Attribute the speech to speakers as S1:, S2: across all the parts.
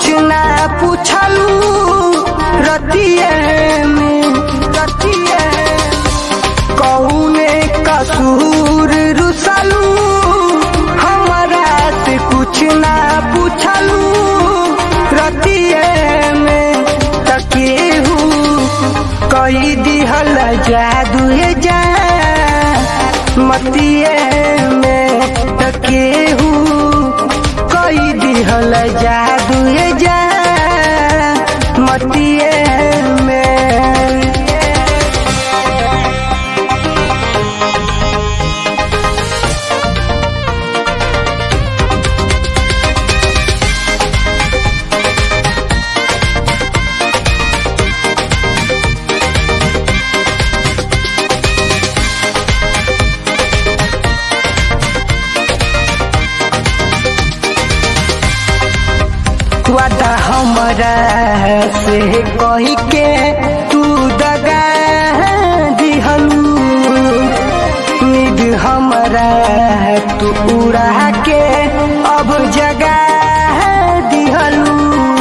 S1: ना पूछलू रतिये में कौने कसूर रुसलू हमरा से कुछ ना पूछलू रतिये में तकेहू कई दिहल जादू जा मतिये में तकेहू कई दिहल जादू जा मतिये में। वादा हमरा से कही के तू दगा दिहलू नींद हमरा तू उड़ा के अब जगा दिहलू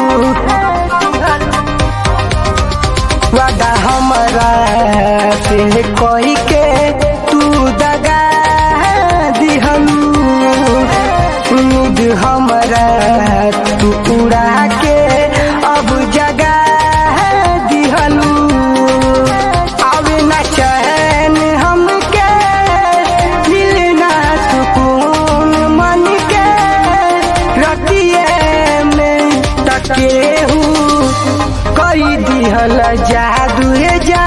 S1: वादा हमरा से कही के तू दगा दिहलू नींद हमरा तू उड़ा के अब जगा दिहलू अब न चैन हमके मिलना सुकून मन के रतिये में तकेहू कई दिहल जादू जा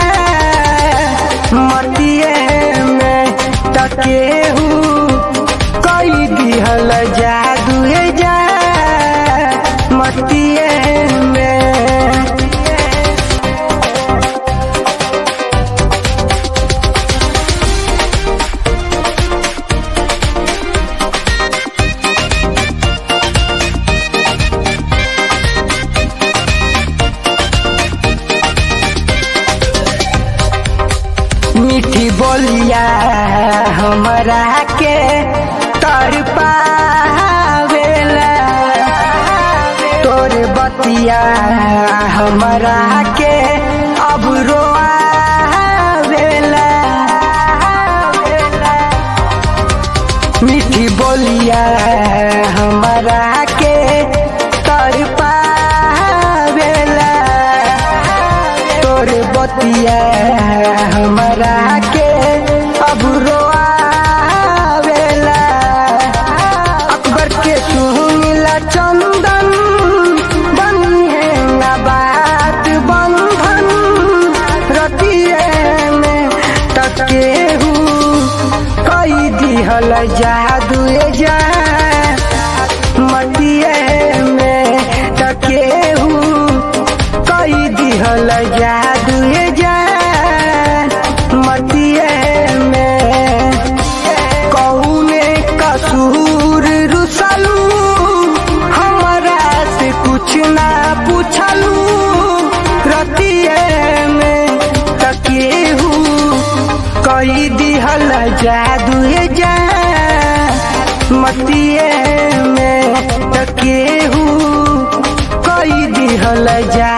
S1: मतिये में तकेहू कई दिहल जादू जा मतिये में। मीठी बोलिया हमरा के तड़पावेला तोर बतिया हमरा के अब रोआवेला मीठी बोलिया हमरा के तड़पावेला तोर बतिया हमरा के अब रोआवेला अकबर के सुनिला चंदन बनिए ना बात बंधन रतिये में तकेहू कई दिहल जादू जा मतिये में तकेहू कई दिहल जादू जा मतिये में कौने कसूर रुसलू हमरा से कुछ ना पूछलू रतिये में तकेहू कई दिहल जादू जा मतिये में तकेहू कई दिहल जा